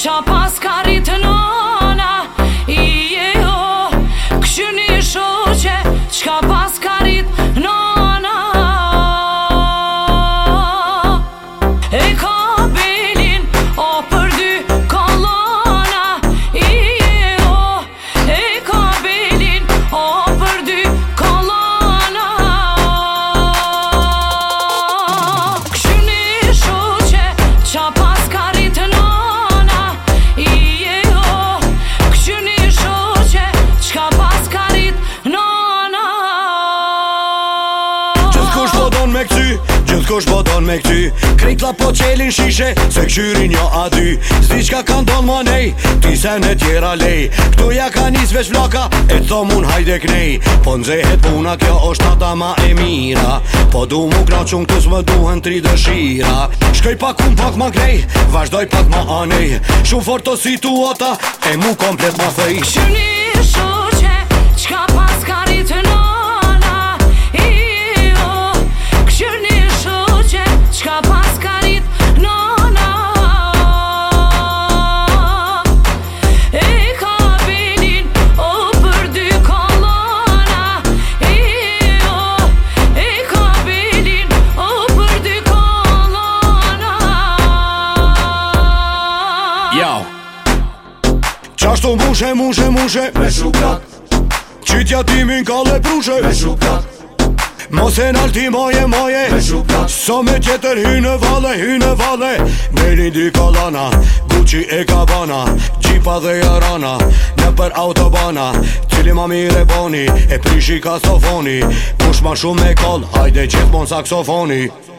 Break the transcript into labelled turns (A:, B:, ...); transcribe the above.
A: qa paskarit nona jo, këshyni shoqe, qka paskarit nona e ka belin o për dy kolona jo, e ka belin o për dy kolona këshyni shoqe, qa paskarit nona jo, këshyni shoqe, qka paskarit nona
B: Gjithkush po don me këty, gjithkush po don me këty Krejt la po qelin shishe, se këshyrin jo aty Zdi qka ka ndon ma nej, ti se në tjera lej Këtu ja ka nis veç vlaka, e të thomun hajde knej Po nxehet puna, kjo është nata ma e mira Po du mu knaqun këtu s'më duhen tri dëshira Shkoj pak un pak ma grej, vazhdoj pak ma anej Shumë fort o situata, e mu komplet ma thej
A: Këshyni shoqe, qka paskarit nona jo, këshyni shoqe, qka paskarit nona e ka belin o për dy kolona jo, e ka belin o për dy kolona
B: Jau Qashtu mushe
C: Me shukat,
B: Qytja timin ka le prushe
C: me shukat,
B: Mos e nalti moje
C: me shukat,
B: So me tjetër hy në vale Beni dy kolana Gucci e Cabana Gjipa dhe jarana Në për autobana Cili ma mire boni E prishi ka sofoni Kush ma shumë me kol Hajde gjithmon saksofoni